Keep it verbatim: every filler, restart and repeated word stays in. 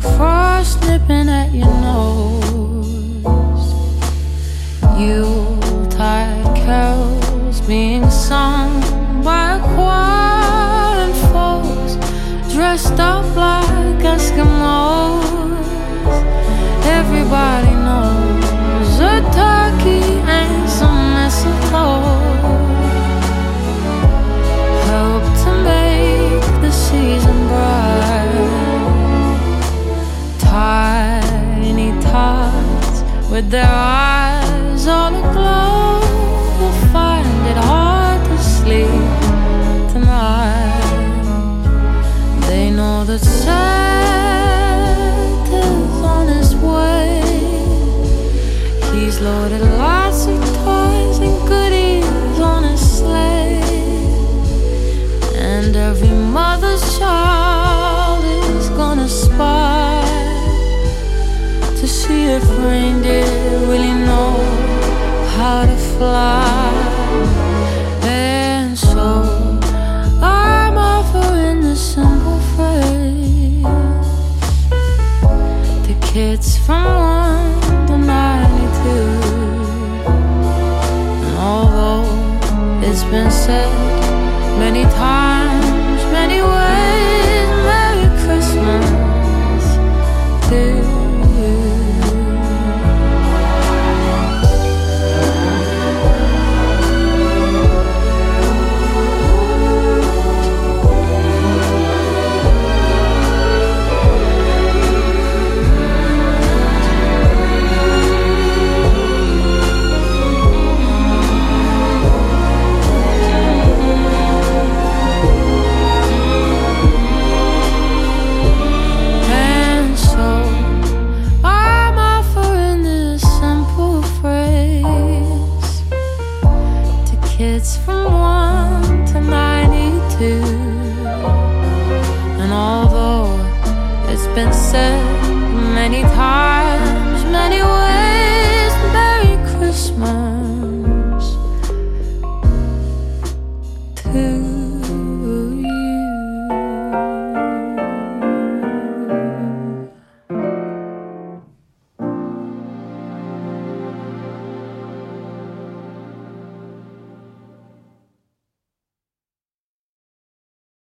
frost nipping at your nose, Yuletide carols being sung by a choir and folks dressed up like Eskimos. Everybody knows a turkey and some mistletoe help to make the season bright. Tiny tots with their eyes all aglow will find it hard to sleep tonight. They know that Santa's on his way. He's loaded lots of toys and goodies on his sleigh, and every mother's child is gonna spy to see if reindeer really know how to fly. And so I'm offering this simple phrase to kids from one to ninety-two. And although it's been said many times, many ways, Merry Christmas to you. Kids from one to ninety-two. And although it's been said many times, many ways,